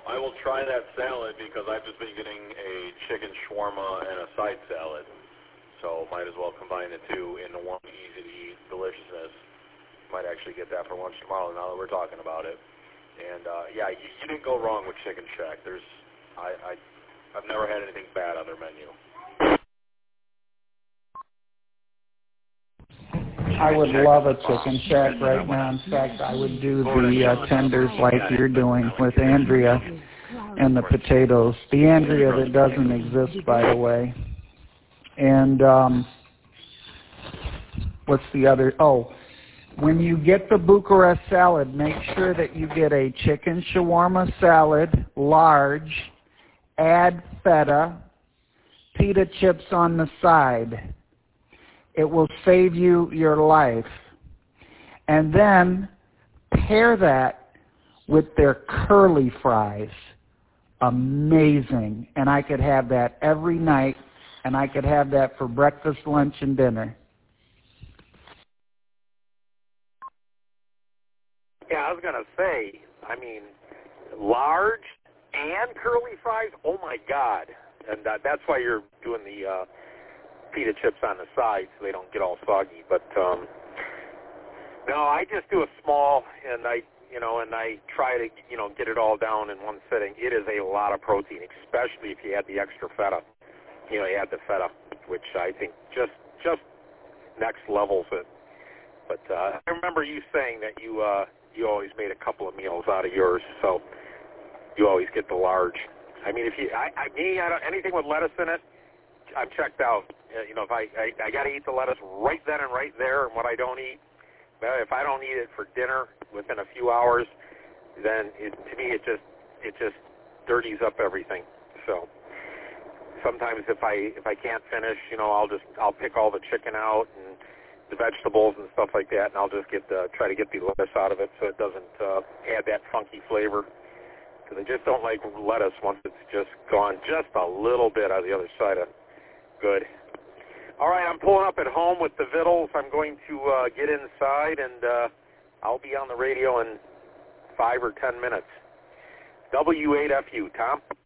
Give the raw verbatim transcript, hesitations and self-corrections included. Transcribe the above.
I will try that salad because I've just been getting a chicken shawarma and a side salad. So might as well combine the two into one easy-to-eat deliciousness. Might actually get that for lunch tomorrow now that we're talking about it. And, uh, yeah, you, you didn't go wrong with Chicken Shack. There's, I, I, I've never had anything bad on their menu. I would love a Chicken Shack right now. In fact, I would do the uh, tenders like you're doing with Andrea and the potatoes. The Andrea that doesn't exist, by the way. And um, what's the other? Oh, when you get the Bucharest salad, make sure that you get a chicken shawarma salad, large, add feta, pita chips on the side. It will save you your life. And then pair that with their curly fries. Amazing. And I could have that every night, and I could have that for breakfast, lunch, and dinner. Yeah, I was going to say, I mean, large and curly fries, oh my God. And uh, that's why you're doing the uh, pita chips on the side so they don't get all soggy. But, um, no, I just do a small, and I, you know, and I try to, you know, get it all down in one sitting. It is a lot of protein, especially if you add the extra feta. You know, you add the feta, which I think just, just next levels it. But uh, I remember you saying that you, uh, you always made a couple of meals out of yours, so you always get the large. I mean, if you, I, I me, I don't, anything with lettuce in it, I'm checked out. Uh, you know, if I, I, I got to eat the lettuce right then and right there, and what I don't eat, well, if I don't eat it for dinner within a few hours, then it, to me it just, it just dirties up everything. So sometimes if I, if I can't finish, you know, I'll just, I'll pick all the chicken out and the vegetables and stuff like that, and I'll just get the, try to get the lettuce out of it so it doesn't uh, add that funky flavor. Because I just don't like lettuce once it's just gone just a little bit on the other side of good. All right, I'm pulling up at home with the vittles. I'm going to uh, get inside, and uh, I'll be on the radio in five or ten minutes. W eight F U, Tom?